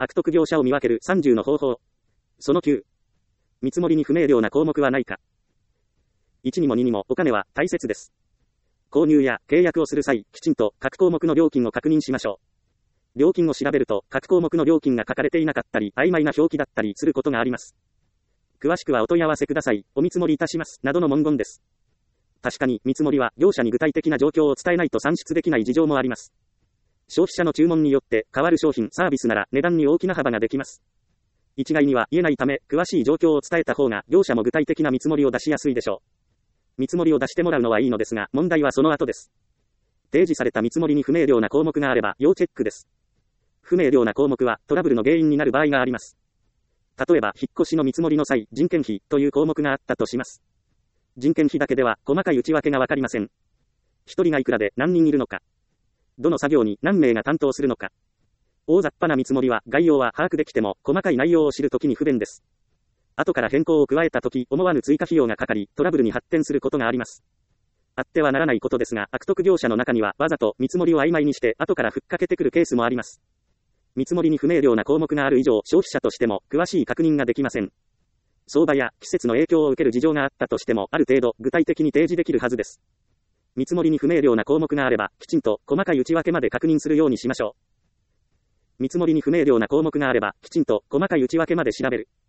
悪徳業者を見分ける30の方法。その9。見積もりに不明瞭な項目はないか。1にも2にもお金は大切です。購入や契約をする際、きちんと各項目の料金を確認しましょう。料金を調べると、各項目の料金が書かれていなかったり、曖昧な表記だったりすることがあります。詳しくはお問い合わせください。お見積もりいたします。などの文言です。確かに見積もりは業者に具体的な状況を伝えないと算出できない事情もあります。消費者の注文によって変わる商品、サービスなら値段に大きな幅ができます。一概には言えないため、詳しい状況を伝えた方が業者も具体的な見積もりを出しやすいでしょう。見積もりを出してもらうのはいいのですが、問題はその後です。提示された見積もりに不明瞭な項目があれば要チェックです。不明瞭な項目はトラブルの原因になる場合があります。例えば、引っ越しの見積もりの際、人件費という項目があったとします。人件費だけでは細かい内訳がわかりません。一人がいくらで何人いるのか。どの作業に何名が担当するのか。大雑把な見積もりは概要は把握できても細かい内容を知るときに不便です。後から変更を加えたとき、思わぬ追加費用がかかり、トラブルに発展することがあります。あってはならないことですが、悪徳業者の中にはわざと見積もりを曖昧にして後からふっかけてくるケースもあります。見積もりに不明瞭な項目がある以上、消費者としても詳しい確認ができません。相場や季節の影響を受ける事情があったとしても、ある程度具体的に提示できるはずです。見積もりに不明瞭な項目があれば、きちんと細かい内訳まで確認するようにしましょう。見積もりに不明瞭な項目があれば、きちんと細かい内訳まで調べる。